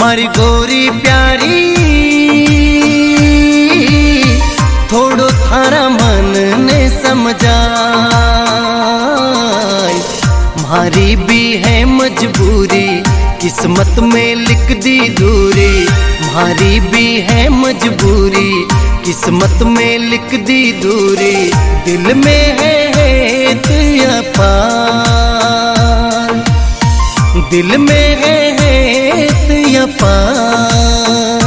मारी गोरी प्यारी थोड़ो थारा मन ने समझाई। मारी भी है मजबूरी किस्मत में लिख दी दूरी। मारी भी है मजबूरी किस्मत में लिख दी दूरी। दिल में है तेरा पार, दिल में है तेरा पार।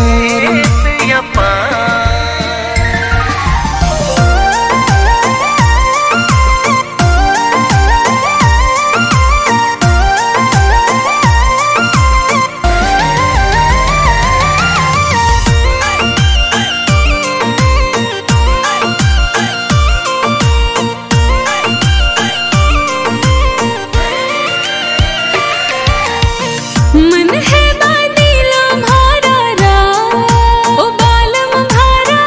मन है बादीला भारा रा ओ बालम भारा।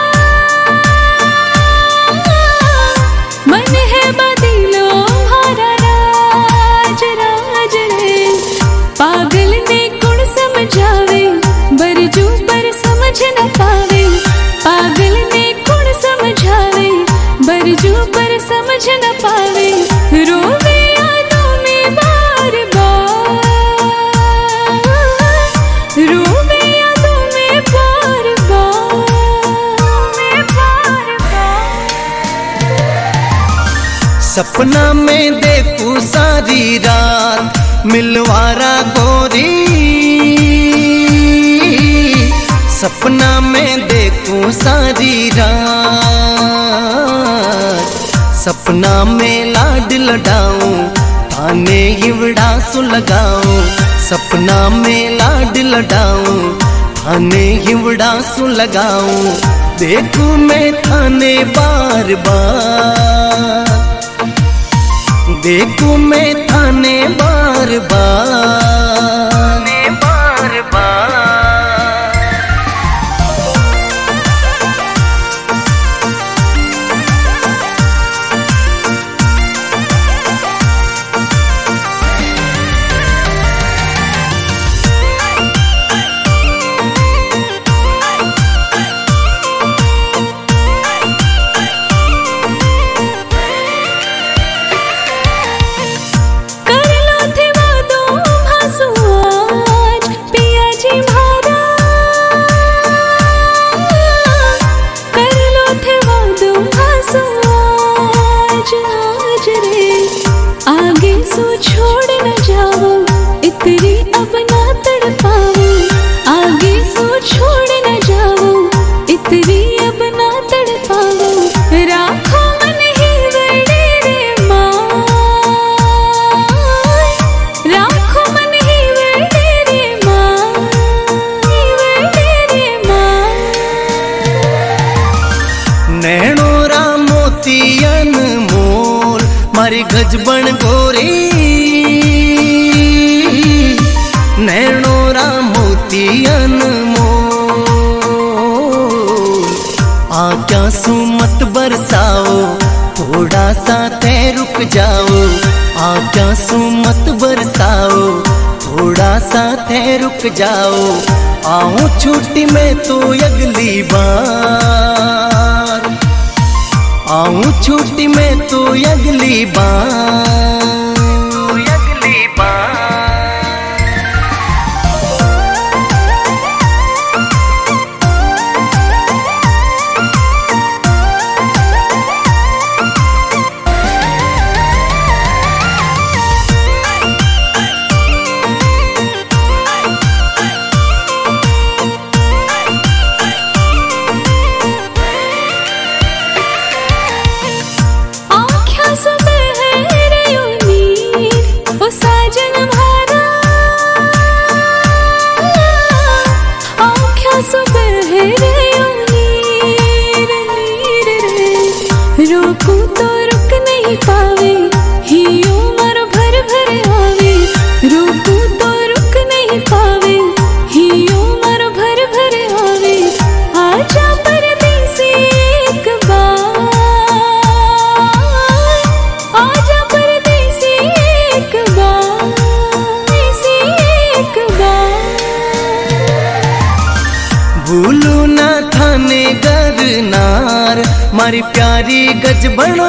मन है बादीलो भारा राज राज रे। पागल ने गुण समझावे बरजू पर समझ न पावे। पागल ने गुण समझावे बरजू पर समझ न पावे। रोवे यादों में बार बार, रोवे यादों में बार बार। सपना में देखूं सारी रात मिलवारा गोरी। सपना में देखूं सारी रात। सपना में लाड लडाऊं थाने हिवड़ा सु लगाऊं। सपना में लाड लडाऊं थाने हिवड़ा सु लगाऊं। देखूं मैं थाने बार बार, देखूं मैं थाने बार बार, बार बार। आगे सो छोड़ न जाओ इतनी अब ना तड़पाओ। आगे सो छोड़ न जाओ इतनी अब ना तड़पाओ। राखो मन ही वेड़े रे मां, राखो मन ही वेड़े रे मां, वेड़े रे मां। नैनोरा मोतियन मोल मारी गजबन गोरी। नैनोरा मोतियन मोल आँखों सु मत बरसाओ थोड़ा सा ते रुक जाओ। आँखों सु मत बरसाओ थोड़ा सा ते रुक जाओ। आऊं छुट्टी में तो अगली बार, आऊं छुट्टी में तो अगली बार, अगली बार। साजन भारा आँखों सुबह है रे नीर नीर रे। रोकूं तो रुक नहीं पावे हियो मारो भर भर आवे। रोकूं तो रुक नहीं पावे हियो मारो भर भर आवे। आजा परदेसी एक बार, आजा परदेसी एक बार, एक बार। मारी प्यारी गजबना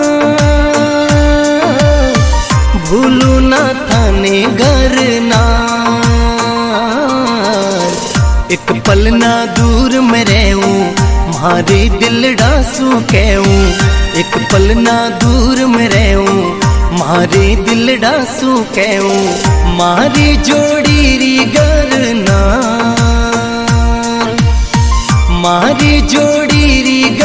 भूलू ना थाने घर ना एक पल ना दूर में रहूं मारे दिल डासू कहूं एक पल ना दूर में रहूं मारे दिल डासू कहूं मारी जोड़ी री गरना मारी जोड़ी री